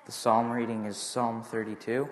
The psalm reading is Psalm 32.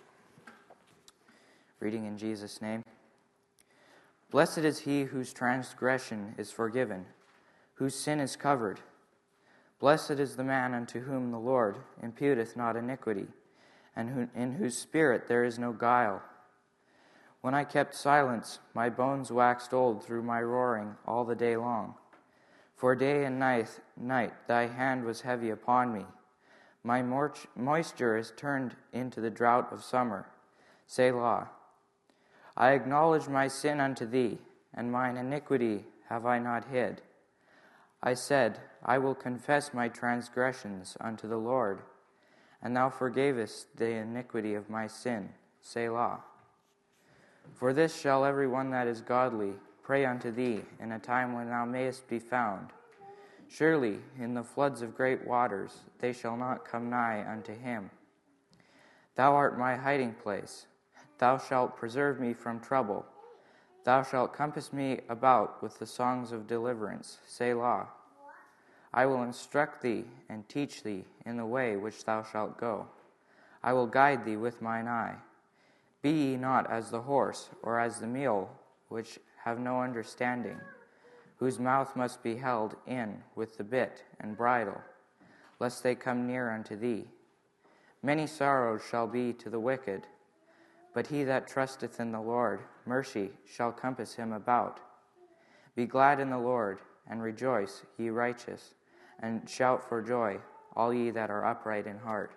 Reading in Jesus' name. Blessed is he whose transgression is forgiven, whose sin is covered. Blessed is the man unto whom the Lord imputeth not iniquity, and in whose spirit there is no guile. When I kept silence, my bones waxed old through my roaring all the day long. For day and night thy hand was heavy upon me. My moisture is turned into the drought of summer. Selah. I acknowledge my sin unto thee, and mine iniquity have I not hid. I said, I will confess my transgressions unto the Lord, and thou forgavest the iniquity of my sin. Selah. For this shall every one that is godly pray unto thee in a time when thou mayest be found. Surely in the floods of great waters they shall not come nigh unto him. Thou art my hiding place. Thou shalt preserve me from trouble. Thou shalt compass me about with the songs of deliverance. Selah. I will instruct thee and teach thee in the way which thou shalt go. I will guide thee with mine eye. Be ye not as the horse or as the mule, which have no understanding, whose mouth must be held in with the bit and bridle, lest they come near unto thee. Many sorrows shall be to the wicked, but he that trusteth in the Lord, mercy shall compass him about. Be glad in the Lord, and rejoice, ye righteous, and shout for joy, all ye that are upright in heart.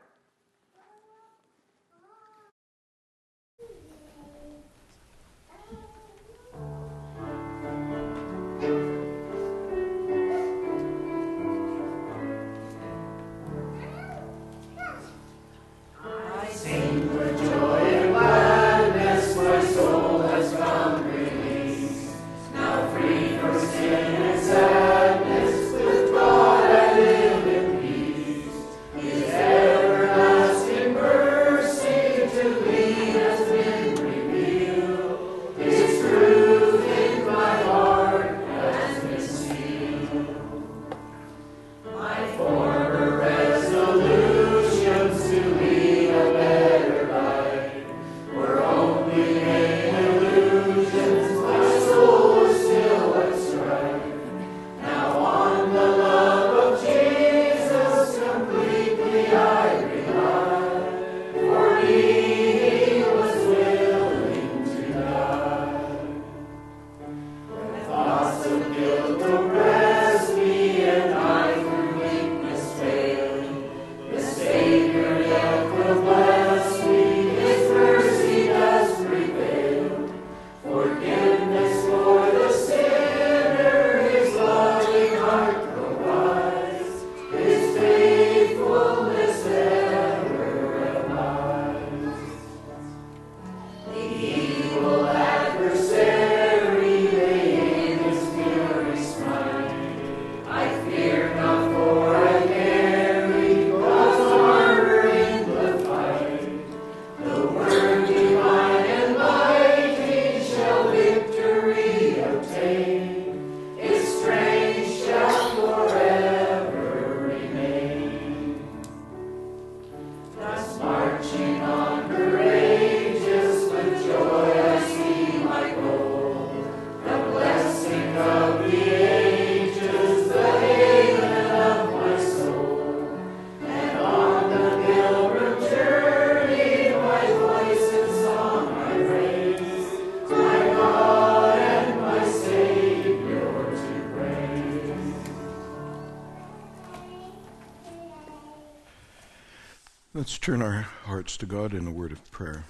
Let's turn our hearts to God in a word of prayer.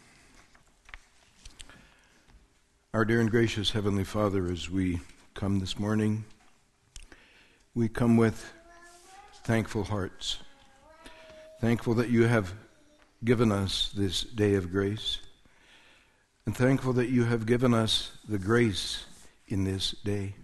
Our dear and gracious Heavenly Father, as we come this morning, we come with thankful hearts, thankful that you have given us this day of grace, and thankful that you have given us the grace in this day.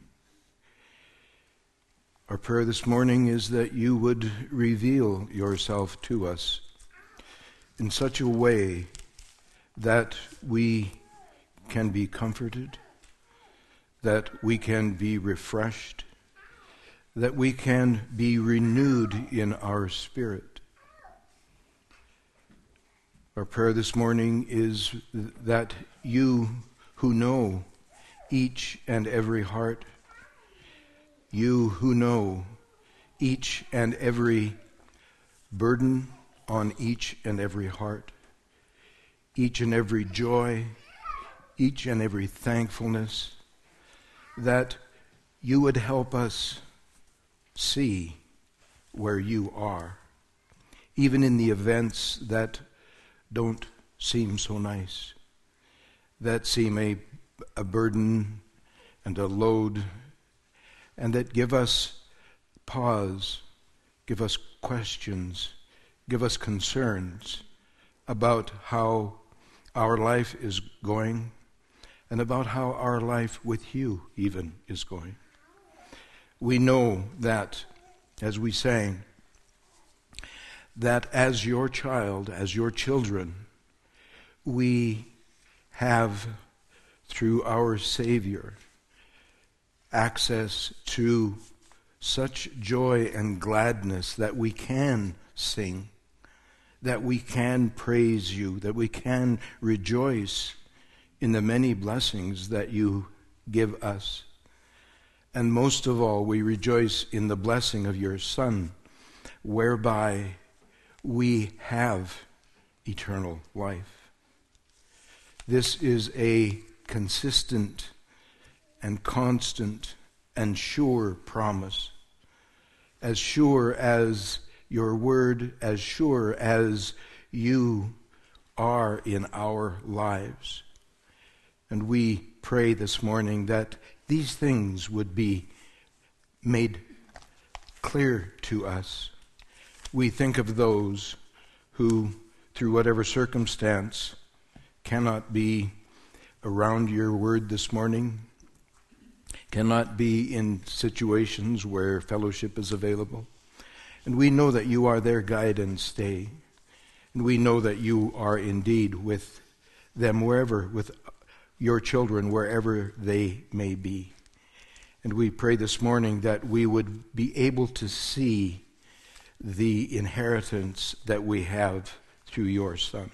Our prayer this morning is that you would reveal yourself to us in such a way that we can be comforted, that we can be refreshed, that we can be renewed in our spirit. Our prayer this morning is that you who know each and every heart, you who know each and every burden on each and every heart, each and every joy, each and every thankfulness, that you would help us see where you are, even in the events that don't seem so nice, that seem a burden and a load, and that give us pause, give us questions, give us concerns about how our life is going and about how our life with you even is going. We know that, as we sang, that as your child, as your children, we have, through our Savior, access to such joy and gladness that we can sing, that we can praise you, that we can rejoice in the many blessings that you give us. And most of all, we rejoice in the blessing of your Son, whereby we have eternal life. This is a consistent and constant and sure promise, as sure as your word, as sure as you are in our lives. And we pray this morning that these things would be made clear to us. We think of those who, through whatever circumstance, cannot be around your word this morning, cannot be in situations where fellowship is available. And we know that you are their guide and stay. And we know that you are indeed with them wherever, with your children, wherever they may be. And we pray this morning that we would be able to see the inheritance that we have through your Son.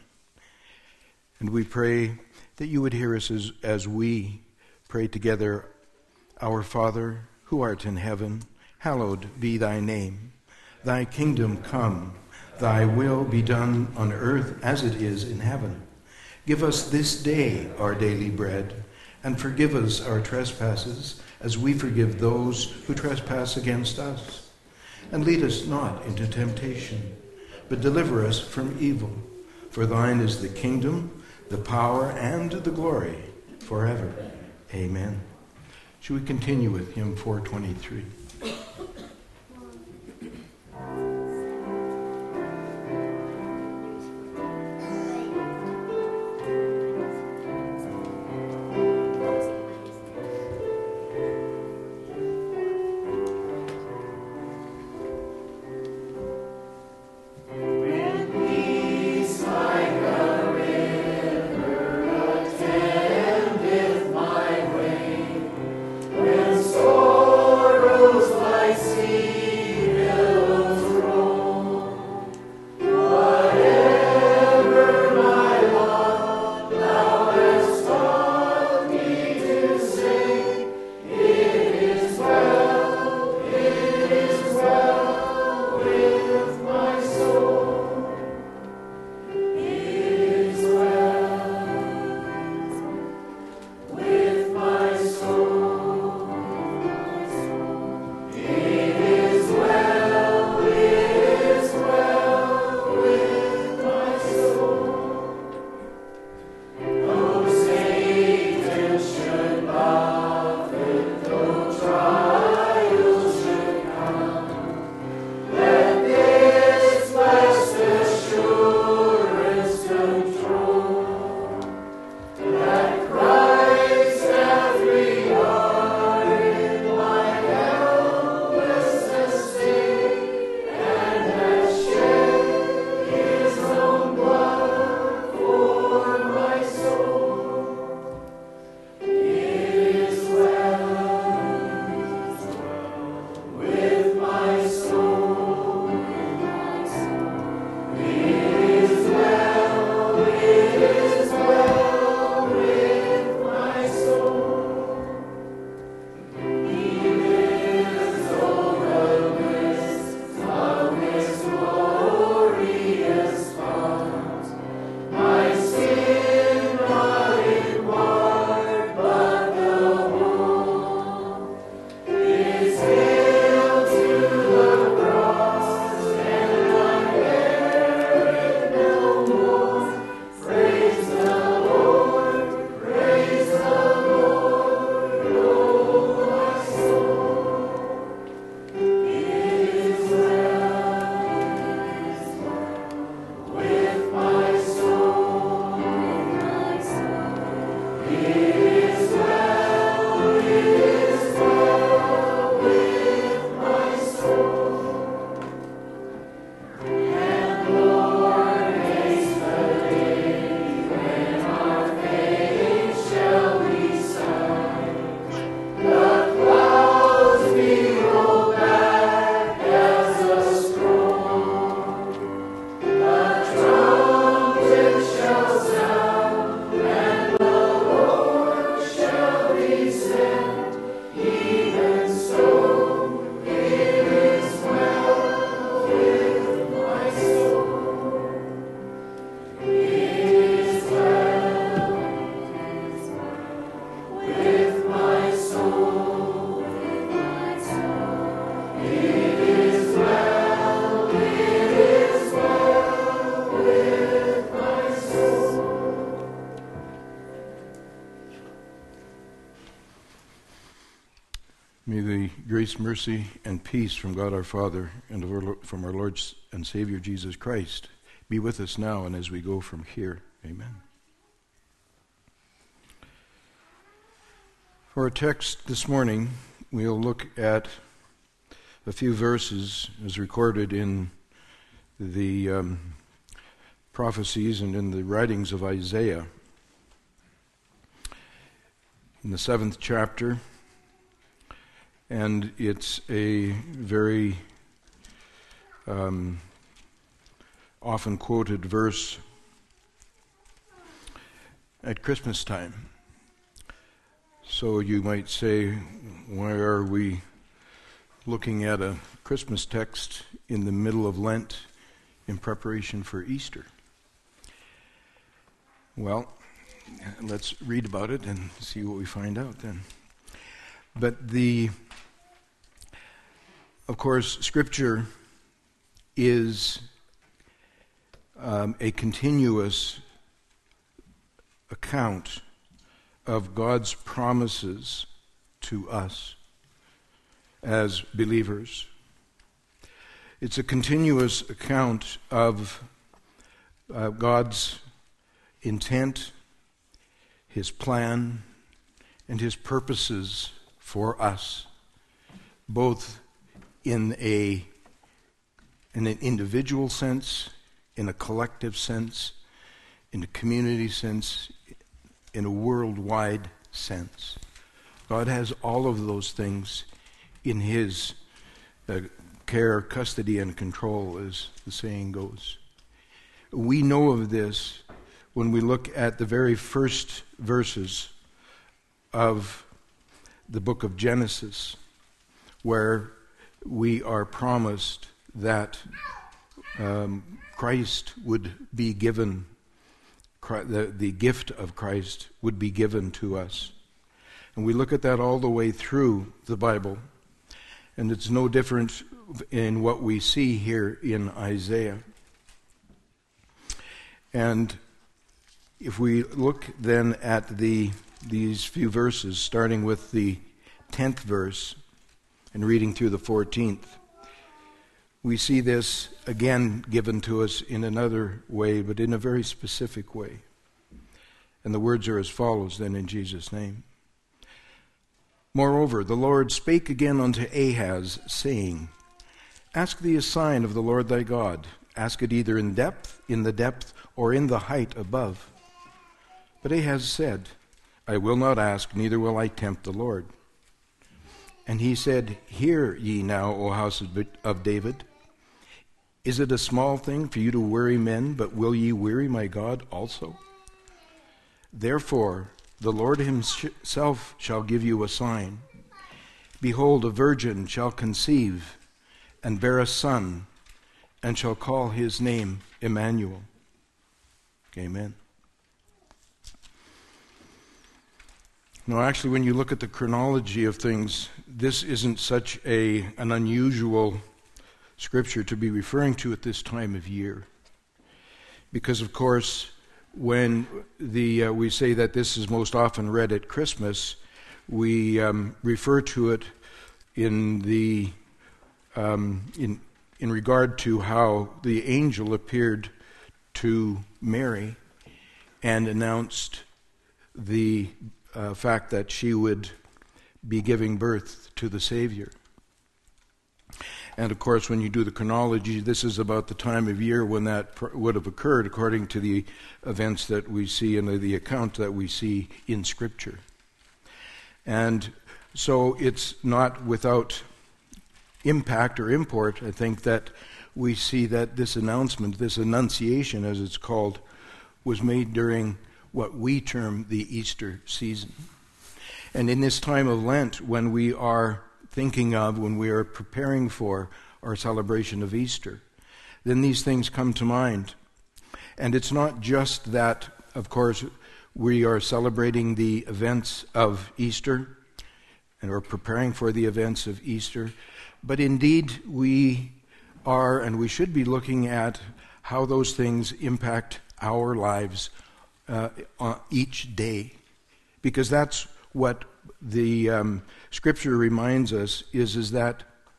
And we pray that you would hear us as we pray together, Our Father, who art in heaven, hallowed be thy name. Thy kingdom come, thy will be done on earth as it is in heaven. Give us this day our daily bread, and forgive us our trespasses, as we forgive those who trespass against us. And lead us not into temptation, but deliver us from evil. For thine is the kingdom, the power, and the glory, forever. Amen. Should we continue with hymn 423? Sorrows May the grace, mercy, and peace from God our Father and from our Lord and Savior Jesus Christ be with us now and as we go from here. Amen. For our text this morning, we'll look at a few verses as recorded in the prophecies and in the writings of Isaiah. In the 7th chapter, and it's a very often quoted verse at Christmas time. So you might say, why are we looking at a Christmas text in the middle of Lent in preparation for Easter? Well, let's read about it and see what we find out then. But of course, Scripture is a continuous account of God's promises to us as believers. It's a continuous account of God's intent, His plan, and His purposes for us, both in an individual sense, in a collective sense, in a community sense, in a worldwide sense. God has all of those things in His care, custody, and control, as the saying goes. We know of this when we look at the very first verses of the book of Genesis, where we are promised that Christ would be given, the gift of Christ would be given to us. And we look at that all the way through the Bible, and it's no different in what we see here in Isaiah. And if we look then at these few verses, starting with the 10th verse and reading through the 14th, we see this again given to us in another way, but in a very specific way. And the words are as follows then in Jesus' name. Moreover, the Lord spake again unto Ahaz, saying, Ask thee a sign of the Lord thy God. Ask it either in the depth, or in the height above. But Ahaz said, I will not ask, neither will I tempt the Lord. And he said, Hear ye now, O house of David. Is it a small thing for you to weary men, but will ye weary my God also? Therefore, the Lord himself shall give you a sign. Behold, a virgin shall conceive, and bear a son, and shall call his name Emmanuel. Amen. No, actually, when you look at the chronology of things, this isn't such an unusual scripture to be referring to at this time of year. Because, of course, when we say that this is most often read at Christmas, we refer to it in regard to how the angel appeared to Mary and announced the fact that she would be giving birth to the Savior. And of course, when you do the chronology, this is about the time of year when that would have occurred according to the events that we see and the account that we see in Scripture. And so it's not without impact or import, I think, that we see that this announcement, this annunciation as it's called, was made during what we term the Easter season. And in this time of Lent, when we are when we are preparing for our celebration of Easter, then these things come to mind. And it's not just that, of course, we are celebrating the events of Easter and are preparing for the events of Easter, but indeed we are and we should be looking at how those things impact our lives on each day. Because that's what the Scripture reminds us is that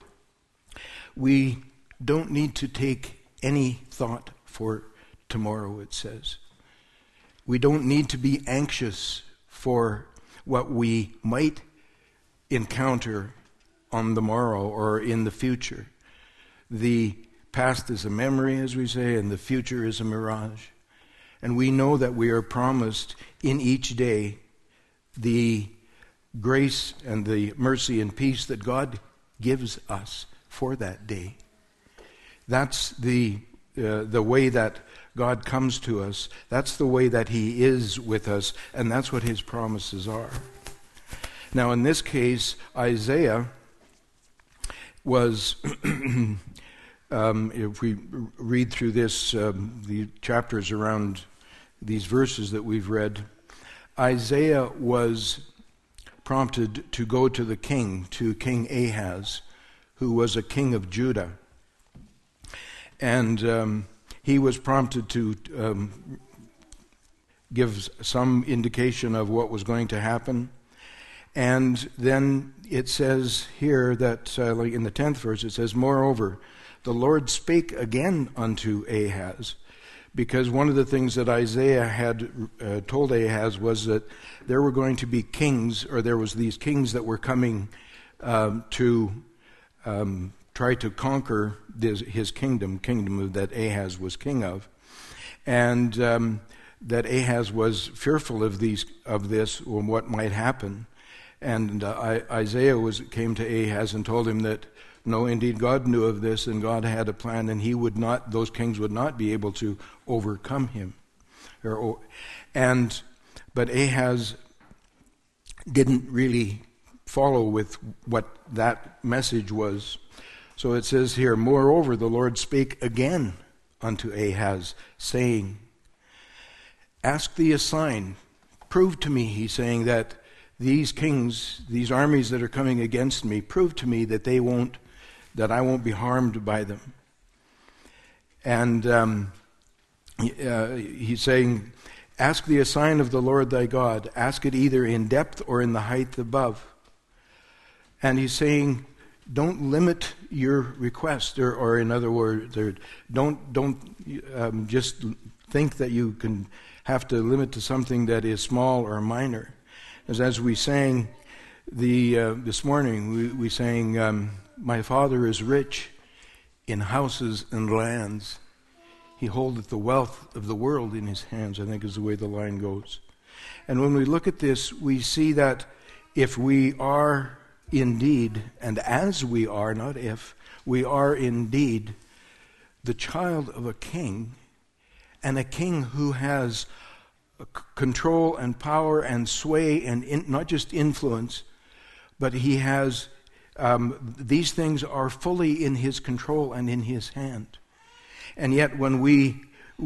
we don't need to take any thought for tomorrow, it says. We don't need to be anxious for what we might encounter on the morrow or in the future. The past is a memory, as we say, and the future is a mirage. And we know that we are promised in each day the grace and the mercy and peace that God gives us for that day. That's the way that God comes to us. That's the way that He is with us, and that's what His promises are. Now, in this case, Isaiah was, if we read through this, the chapters around these verses that we've read, Isaiah was prompted to go to King Ahaz, who was a king of Judah. And he was prompted to give some indication of what was going to happen. And then it says here that, like in the 10th verse, it says, "Moreover, the Lord spake again unto Ahaz," because one of the things that Isaiah had told Ahaz was that there were going to be kings, or there was these kings that were coming to try to conquer his kingdom that Ahaz was king of, and that Ahaz was fearful of this, and what might happen. And Isaiah came to Ahaz and told him that, no, indeed, God knew of this, and God had a plan, and those kings would not be able to overcome him. But Ahaz didn't really follow with what that message was. So it says here, "Moreover, the Lord spake again unto Ahaz, saying, Ask thee a sign. Prove to me," he's saying, "that these kings, these armies that are coming against me, prove to me that I won't be harmed by them." And he's saying, "Ask thee a sign of the Lord thy God. Ask it either in depth or in the height above." And he's saying, don't limit your request, or in other words, don't just think that you can have to limit to something that is small or minor. As we sang this morning, we sang, "My Father is rich in houses and lands. He holdeth the wealth of the world in his hands," I think is the way the line goes. And when we look at this, we see that if we are indeed, and as we are, not if, we are indeed the child of a king, and a king who has control and power and sway and not just influence, but he has, these things are fully in his control and in his hand. And yet when we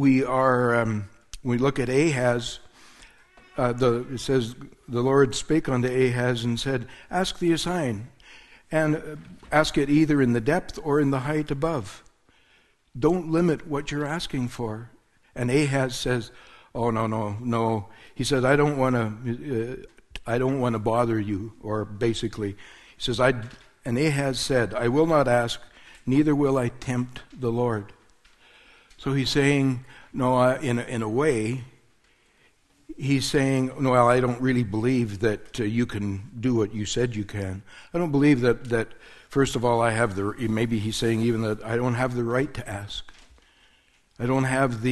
look at Ahaz, it says, "The Lord spake unto Ahaz and said, Ask thee a sign, and ask it either in the depth or in the height above." Don't limit what you're asking for. And Ahaz says, "Oh, no." He says, I don't want to bother you," or basically, he says, and Ahaz said, "I will not ask, neither will I tempt the Lord." So he's saying, no, in a way, he's saying, "No, well, I don't really believe that you can do what you said you can. I don't believe that first of all, maybe he's saying even that I don't have the right to ask. I don't have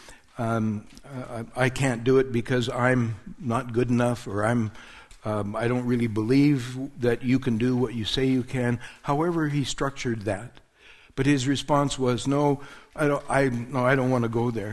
I can't do it because I'm not good enough, or I don't really believe that you can do what you say you can." However he structured that. But his response was, "No, I don't want to go there."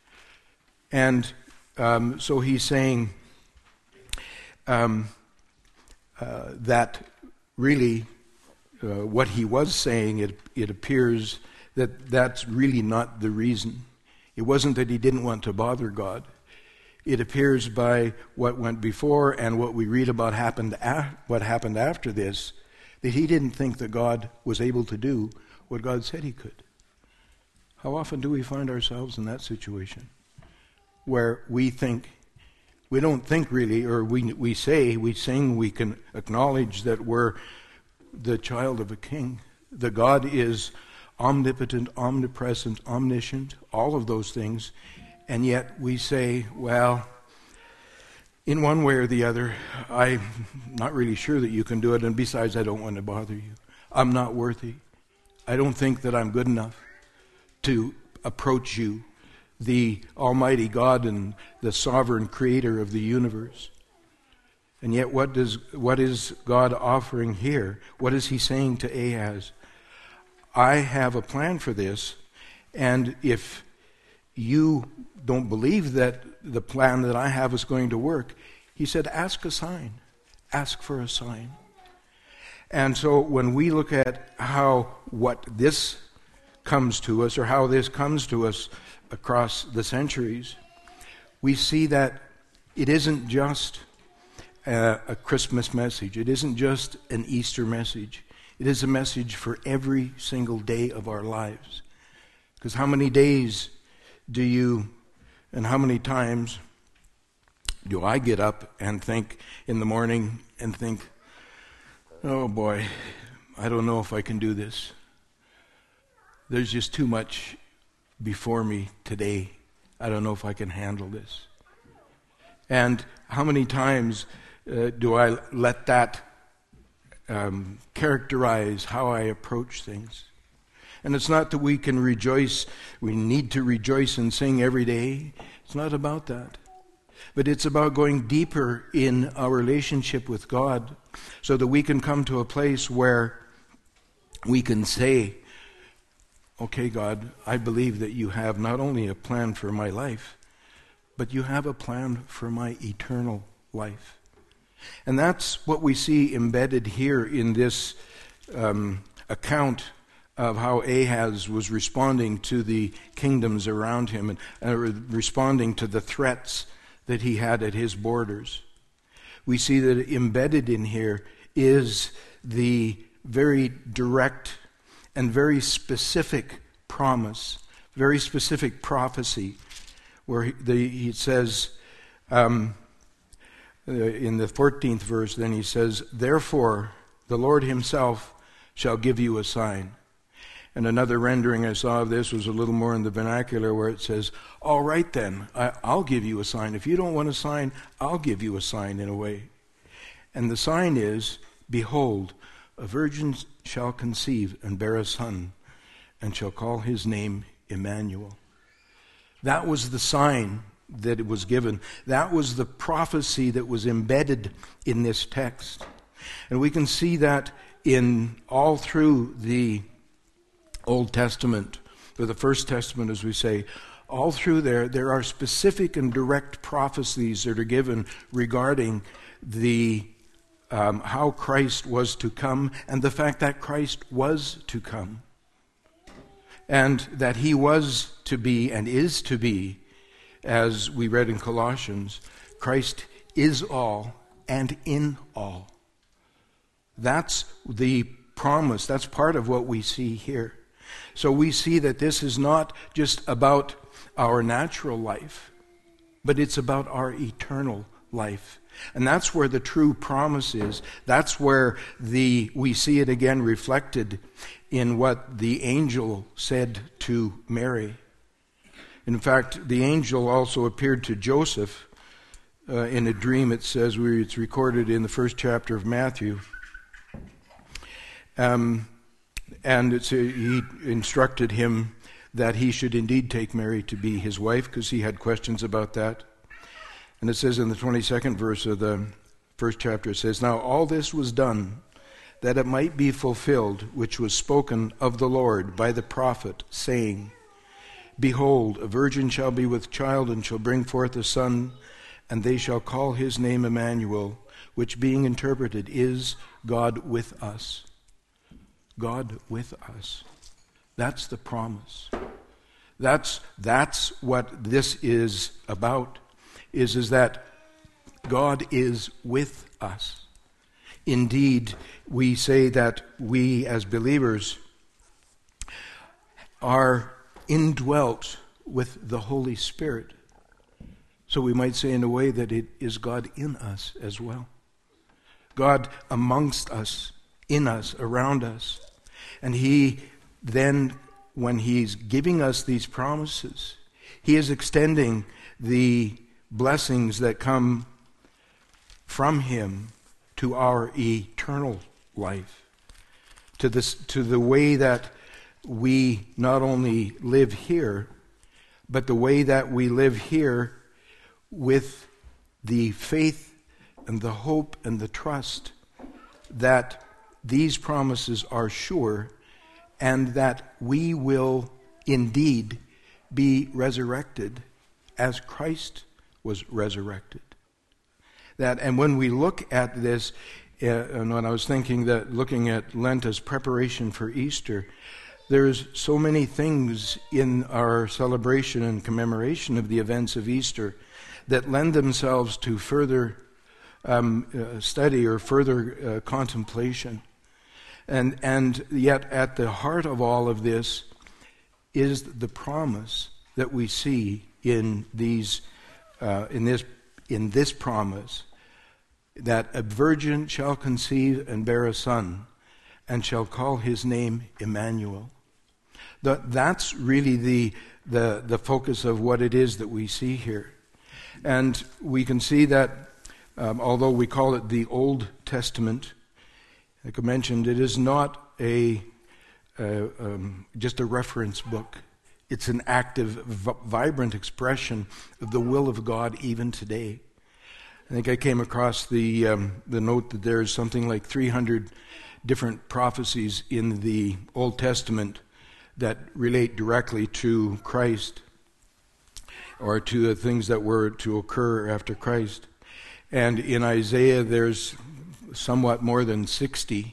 And so he's saying, that really what he was saying, it appears that that's really not the reason. It wasn't that he didn't want to bother God. It appears by what went before and what we read about what happened after this, that he didn't think that God was able to do what God said he could. How often do we find ourselves in that situation where we don't think really, or we sing, we can acknowledge that we're the child of a king, that God is omnipotent, omnipresent, omniscient, all of those things, and yet we say, well, in one way or the other, I'm not really sure that you can do it, and besides, I don't want to bother you. I'm not worthy. I don't think that I'm good enough to approach you, the Almighty God and the sovereign creator of the universe. And yet what is God offering here? What is he saying to Ahaz? I have a plan for this, and if you don't believe that the plan that I have is going to work, he said, ask a sign. Ask for a sign. And so when we look at what this comes to us, or how this comes to us across the centuries, we see that it isn't just a Christmas message. It isn't just an Easter message. It is a message for every single day of our lives. Because how many days and how many times do I get up and think in the morning and think, oh boy, I don't know if I can do this. There's just too much before me today. I don't know if I can handle this. And how many times do I let that characterize how I approach things? And it's not that we need to rejoice and sing every day. It's not about that. But it's about going deeper in our relationship with God so that we can come to a place where we can say, okay, God, I believe that you have not only a plan for my life, but you have a plan for my eternal life. And that's what we see embedded here in this account of how Ahaz was responding to the kingdoms around him and responding to the threats that he had at his borders. We see that embedded in here is the very direct and very specific promise, very specific prophecy, where he says, in the 14th verse, then he says, therefore the Lord himself shall give you a sign. And another rendering I saw of this was a little more in the vernacular where it says, all right then, I'll give you a sign. If you don't want a sign, I'll give you a sign in a way. And the sign is, behold, a virgin shall conceive and bear a son, and shall call his name Emmanuel. That was the sign that it was given. That was the prophecy that was embedded in this text. And we can see that in all through the Old Testament, or the First Testament as we say, all through there are specific and direct prophecies that are given regarding the how Christ was to come, and the fact that Christ was to come, and that he was to be and is to be, as we read in Colossians, Christ is all and in all. That's the promise. That's part of what we see here. So we see that this is not just about our natural life, but it's about our eternal life. And that's where the true promise is. That's where we see it again reflected in what the angel said to Mary. In fact, the angel also appeared to Joseph in a dream, it says, it's recorded in the first chapter of Matthew. And he instructed him that he should indeed take Mary to be his wife, because he had questions about that. And it says in the 22nd verse of the first chapter, it says, now all this was done that it might be fulfilled, which was spoken of the Lord by the prophet, saying, behold, a virgin shall be with child and shall bring forth a son, and they shall call his name Emmanuel, which being interpreted is God with us. God with us. That's the promise. That's what this is about, is that God is with us. Indeed, we say that we as believers are indwelt with the Holy Spirit. So we might say in a way that it is God in us as well. God amongst us, in us, around us. And He then, when He's giving us these promises, He is extending the blessings that come from Him to our eternal life, to the way that we not only live here, but the way that we live here with the faith and the hope and the trust that these promises are sure and that we will indeed be resurrected as Christ was resurrected. And when we look at this, and when I was thinking that looking at Lent as preparation for Easter, there's so many things in our celebration and commemoration of the events of Easter that lend themselves to further study or further contemplation. And yet at the heart of all of this is the promise that we see in this promise, that a virgin shall conceive and bear a son, and shall call his name Emmanuel. That's really the focus of what it is that we see here. And we can see that although we call it the Old Testament, like I mentioned, it is not just a reference book. It's an active, vibrant expression of the will of God even today. I think I came across the note that there's something like 300 different prophecies in the Old Testament that relate directly to Christ or to the things that were to occur after Christ. And in Isaiah, there's somewhat more than 60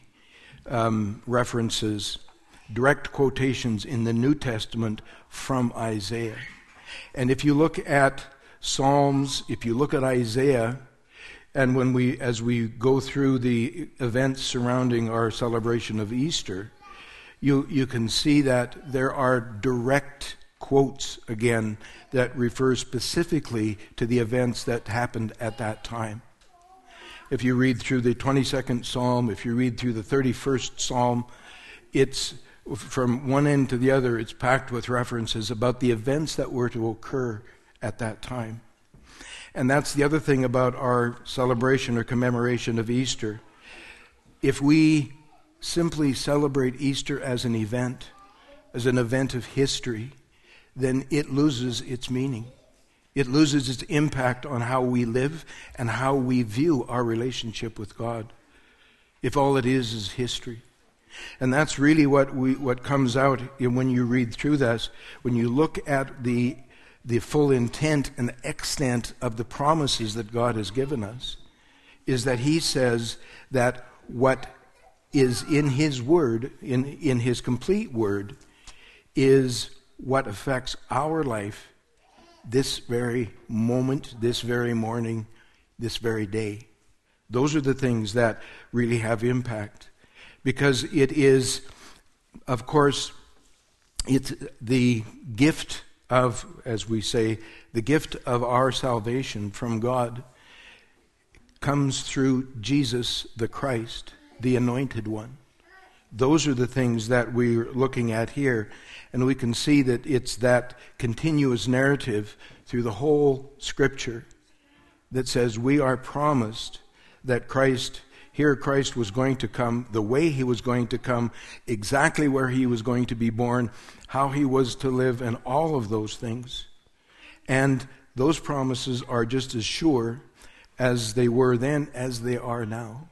references, direct quotations in the New Testament from Isaiah. And if you look at Psalms, if you look at Isaiah, and as we go through the events surrounding our celebration of Easter, you can see that there are direct quotes again that refer specifically to the events that happened at that time. If you read through the 22nd Psalm, if you read through the 31st Psalm, it's from one end to the other, it's packed with references about the events that were to occur at that time. And that's the other thing about our celebration or commemoration of Easter. If we simply celebrate Easter as an event of history, then it loses its meaning. It loses its impact on how we live and how we view our relationship with God, if all it is history. And that's really what comes out when you read through this, when you look at the full intent and the extent of the promises that God has given us, is that He says that what is in His Word, in His complete Word, is what affects our life this very moment, this very morning, this very day. Those are the things that really have impact. Because it is, of course, it's the gift of, as we say, the gift of our salvation from God comes through Jesus the Christ, the Anointed One. Those are the things that we're looking at here. And we can see that it's that continuous narrative through the whole Scripture that says we are promised that Christ was going to come, the way He was going to come, exactly where He was going to be born, how He was to live, and all of those things. And those promises are just as sure as they were then as they are now.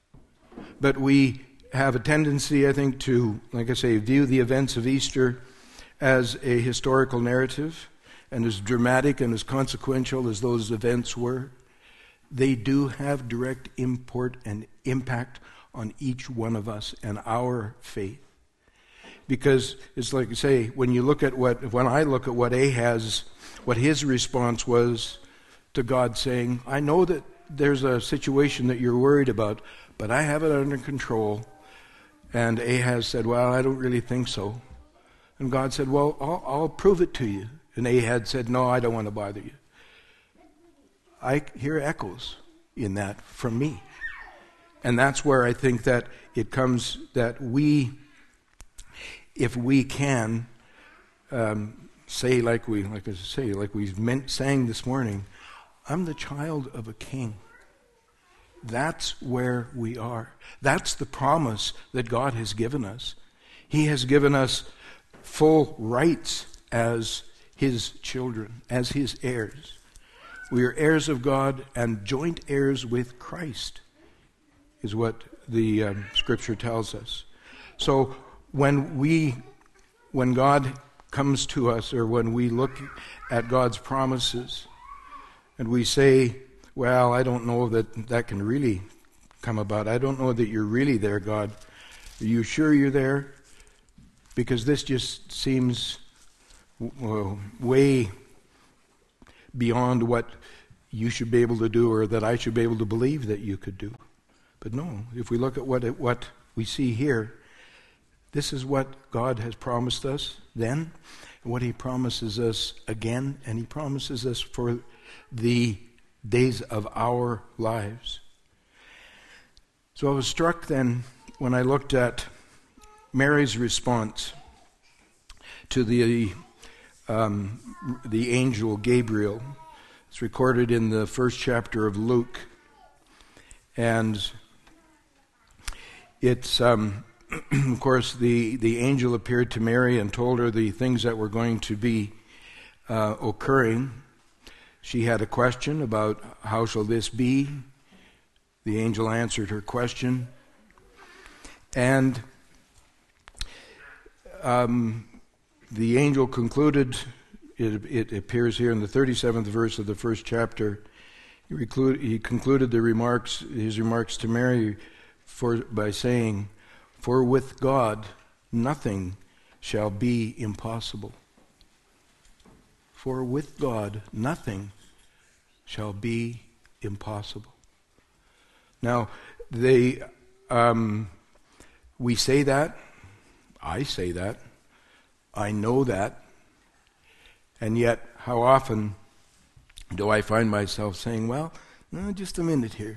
But we have a tendency, I think, to, like I say, view the events of Easter as a historical narrative, and as dramatic and as consequential as those events were, they do have direct import and impact on each one of us and our faith. Because it's like you say, when I look at what Ahaz, what his response was to God saying, I know that there's a situation that you're worried about, but I have it under control. And Ahaz said, well, I don't really think so. And God said, well, I'll prove it to you. And Ahaz said, no, I don't want to bother you. I hear echoes in that from me. And that's where I think that it comes that if we can say like we sang this morning, I'm the child of a king. That's where we are. That's the promise that God has given us. He has given us full rights as His children, as His heirs. We are heirs of God and joint heirs with Christ, is what the Scripture tells us. So when God comes to us, or when we look at God's promises, and we say, well, I don't know that can really come about. I don't know that you're really there, God. Are you sure you're there? Because this just seems way beyond what you should be able to do, or that I should be able to believe that you could do. But no, if we look at what we see here, this is what God has promised us then, and what He promises us again, and He promises us for the days of our lives. So I was struck then when I looked at Mary's response to the angel Gabriel. It's recorded in the first chapter of Luke, and it's of course the angel appeared to Mary and told her the things that were going to be occurring. She had a question about how shall this be. The angel answered her question, and the angel concluded, it appears here in the 37th verse of the first chapter, he concluded his remarks to Mary by saying, for with God nothing shall be impossible. For with God nothing shall be impossible. Now, we say that, I say that, I know that, and yet how often do I find myself saying, well, no, just a minute here.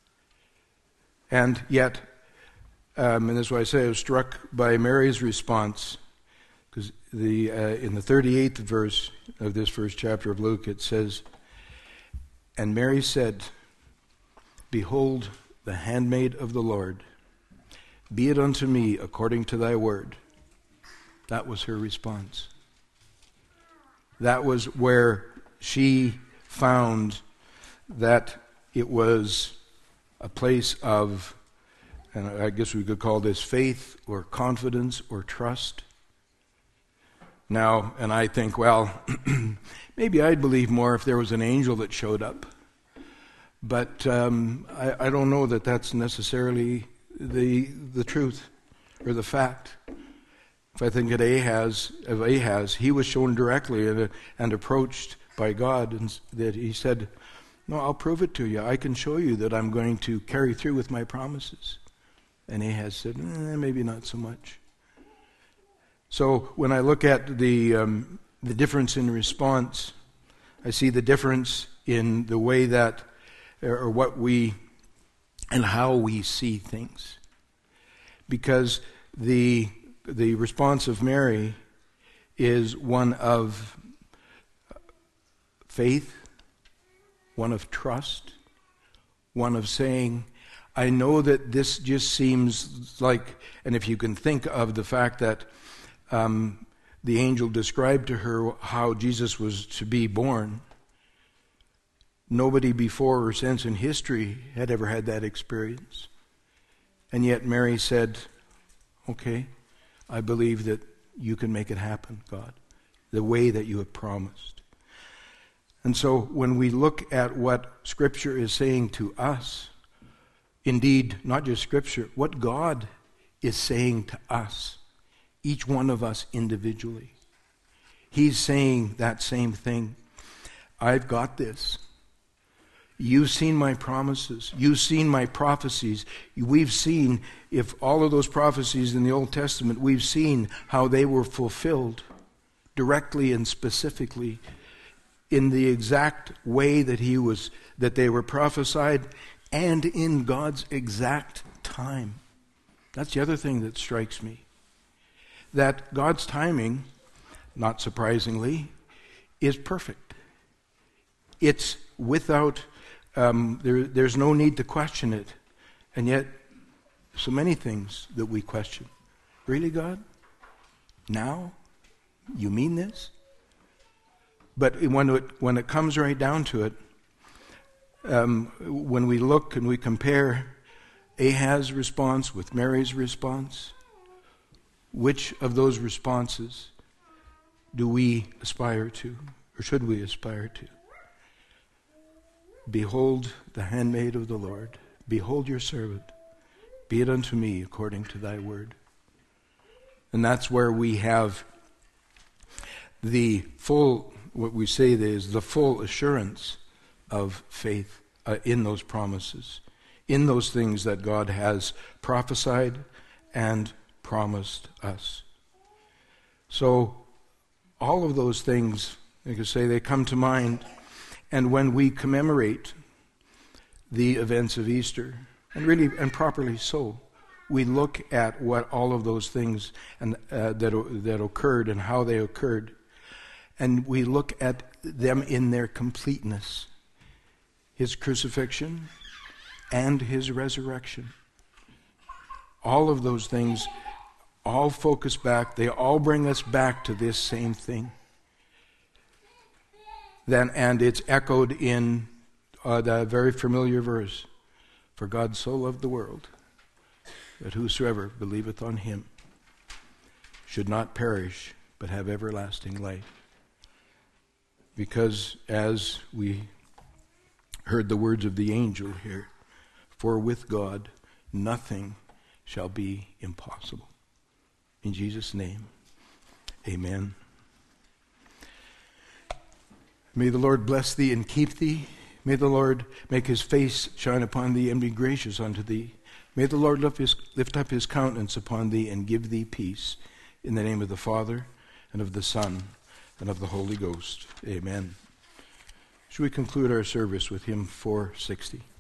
And yet, and that's why I say I was struck by Mary's response, because in the 38th verse of this first chapter of Luke, it says, and Mary said, behold, the handmaid of the Lord, be it unto me according to thy word. That was her response. That was where she found that it was a place of, and I guess we could call this faith or confidence or trust. Now, and I think, well, maybe I'd believe more if there was an angel that showed up. But I don't know that that's necessarily the truth or the fact. If I think of Ahaz, he was shown directly and approached by God, and that he said, no, I'll prove it to you. I can show you that I'm going to carry through with my promises. And Ahaz said, maybe not so much. So when I look at the difference in response, I see the difference in the way that, or what we, and how we see things. Because the response of Mary is one of faith, one of trust, one of saying, I know that this just seems like, and if you can think of the fact that the angel described to her how Jesus was to be born, nobody before or since in history had ever had that experience. And yet Mary said, okay, I believe that you can make it happen, God, the way that you have promised. And so when we look at what Scripture is saying to us, indeed, not just Scripture, what God is saying to us, each one of us individually, He's saying that same thing. I've got this. You've seen my promises. You've seen my prophecies. We've seen, if all of those prophecies in the Old Testament, we've seen how they were fulfilled directly and specifically in the exact way that they were prophesied, and in God's exact time. That's the other thing that strikes me. That God's timing, not surprisingly, is perfect. It's without, there's no need to question it. And yet, so many things that we question. Really, God? Now? You mean this? But when it comes right down to it, when we look and we compare Ahaz's response with Mary's response, which of those responses do we aspire to, or should we aspire to? Behold the handmaid of the Lord. Behold your servant. Be it unto me according to thy word. And that's where we have the full, what we say is the full assurance of faith in those promises, in those things that God has prophesied and promised us. So all of those things, like I say, they come to mind. And when we commemorate the events of Easter, and properly so, we look at what all of those things that occurred and how they occurred, and we look at them in their completeness. His crucifixion and his resurrection. All of those things all focus back, they all bring us back to this same thing. And it's echoed in the very familiar verse, for God so loved the world that whosoever believeth on him should not perish but have everlasting life. Because as we heard the words of the angel here, for with God nothing shall be impossible. In Jesus' name, amen. May the Lord bless thee and keep thee. May the Lord make his face shine upon thee and be gracious unto thee. May the Lord lift up his countenance upon thee and give thee peace. In the name of the Father, and of the Son, and of the Holy Ghost. Amen. Should we conclude our service with hymn 460?